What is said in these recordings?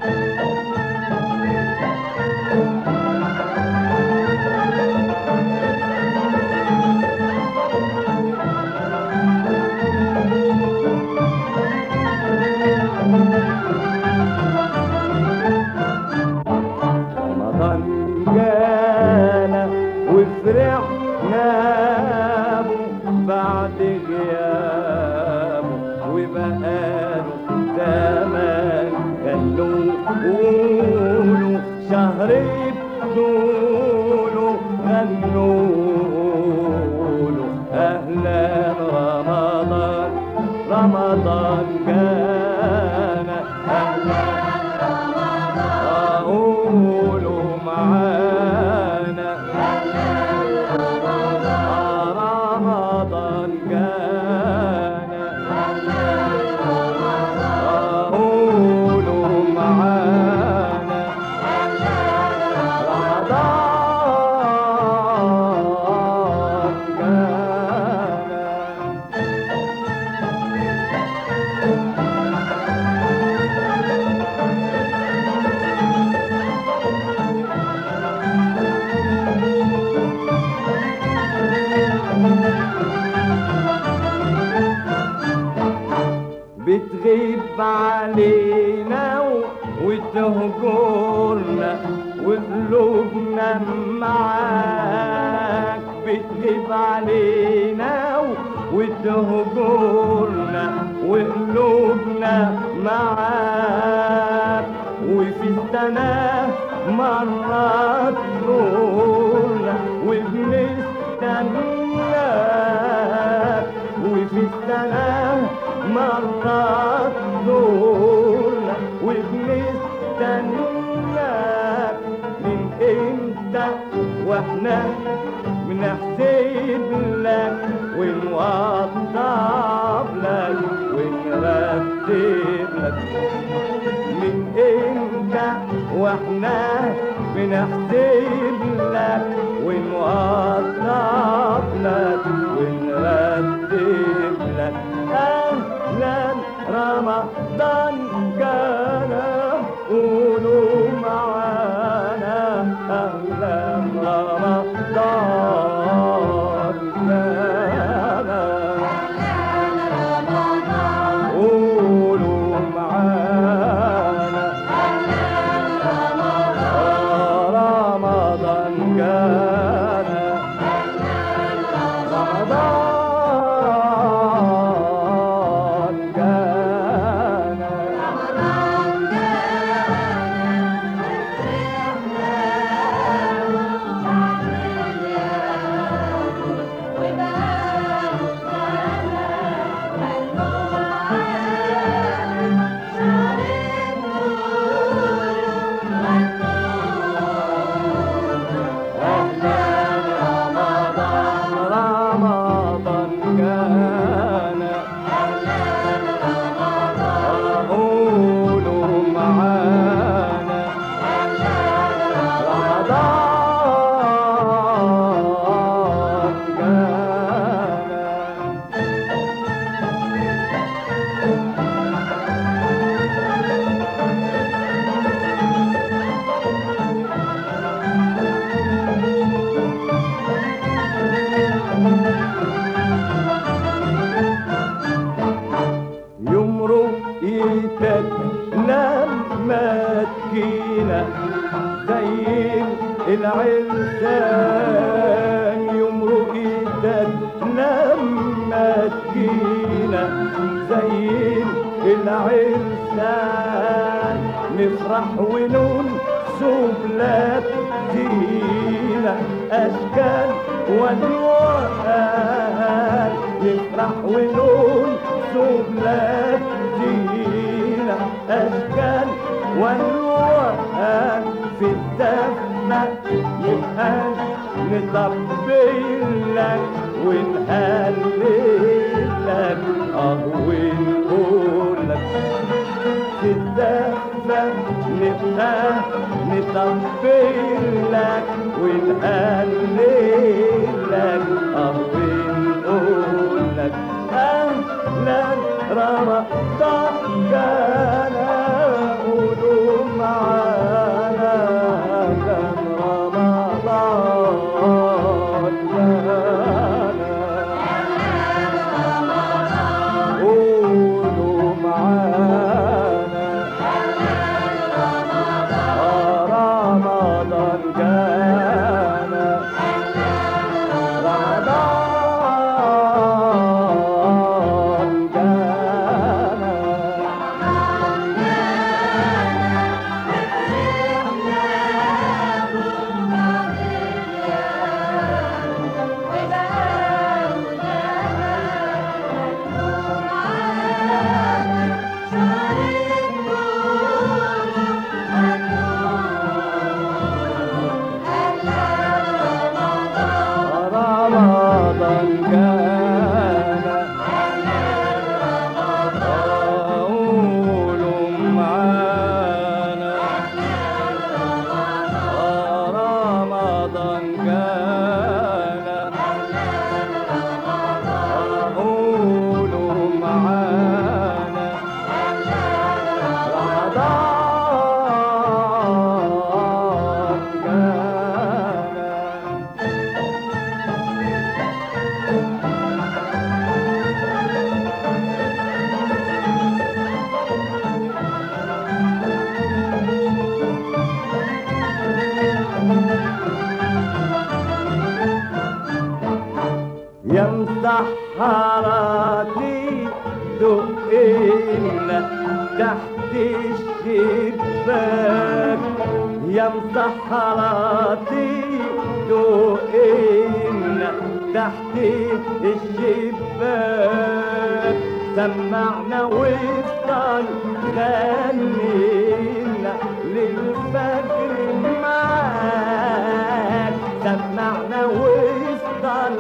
وفرحنا بعد غيابه وبقاله زمان خلوه قولوا شهر بطوله غنوله أهلا رمضان رمضان جانا أهلا رمضان قولوا معانا رمضان جانا قولوا معانا رمضان جانا. بتغيب علينا وتهجرنا وقلوبنا معاك بتغيب علينا وتهجرنا وقلوبنا معاك وفي السنة مرات تزورنا وبنستناك وفي السنة مرات تزورنا وبنستناك من امتى واحنا بنحسب لك ونوضب لك ونرتب لك من امتى واحنا بنحسب لك ونوضب لك ونرتب لك أهلا رمضان جانا قولوا معانا أهلا رمضان جانا قولوا معانا رمضان جانا رمضان جانا لما تجينا زي العرسان يمرق ايدك لما تجينا زي العرسان نفرح ونون سبلات زينة أشكال والوان نفرح ونون سبلات زينة أشكال والوان في الزفة نبقى نطبل لك ونهلل لك ونقول لك في الزفة نبقى نطبل لك ونهلل لك ونقول لك أهلا رمضان جانا قولوا مسحراتي دقينا تحت الشباك، يا مسحراتي دقينا تحت الشباك، سمعنا وفضل غنينا للفجر معاك، سمعنا وفضل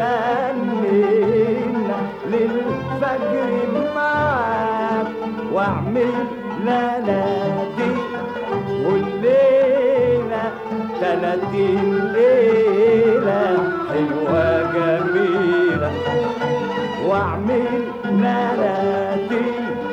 غنينا للفجر معاك، واعمل ليلاتي والليلة 30 ليلة حلوة جميلة، واعمل ليلاتي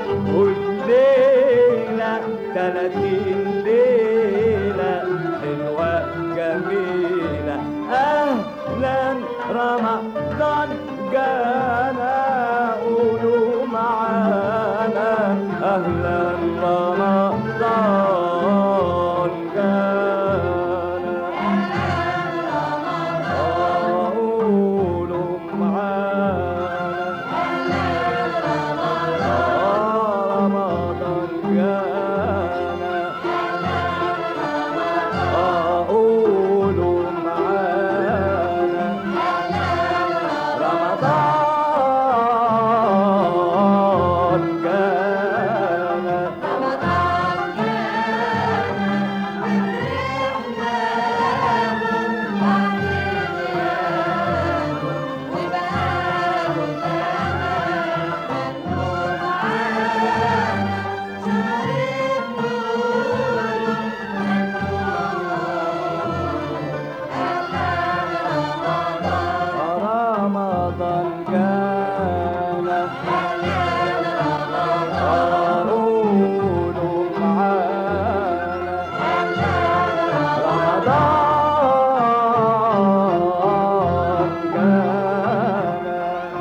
والليلة 30 ليلة حلوة جميلة. أهلا رمضان جانا قولوا معانا، أهلا رمضان جانا، قولوا معانا، رمضان جانا، قولوا معانا، رمضان جانا. رمضان جانا، قولوا معانا، رمضان جانا.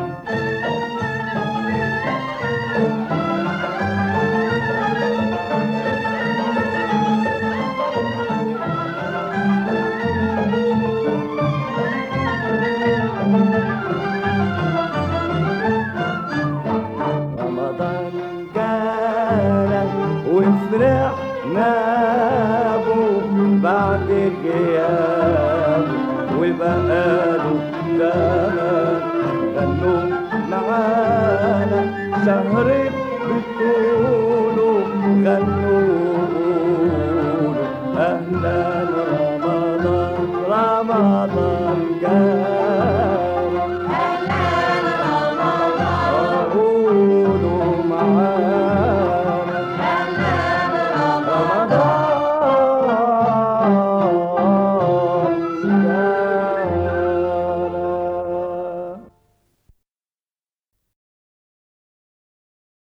رمضان جانا وفرحنا به بعد غياب، وبقاله زمان غنوا معانا شهر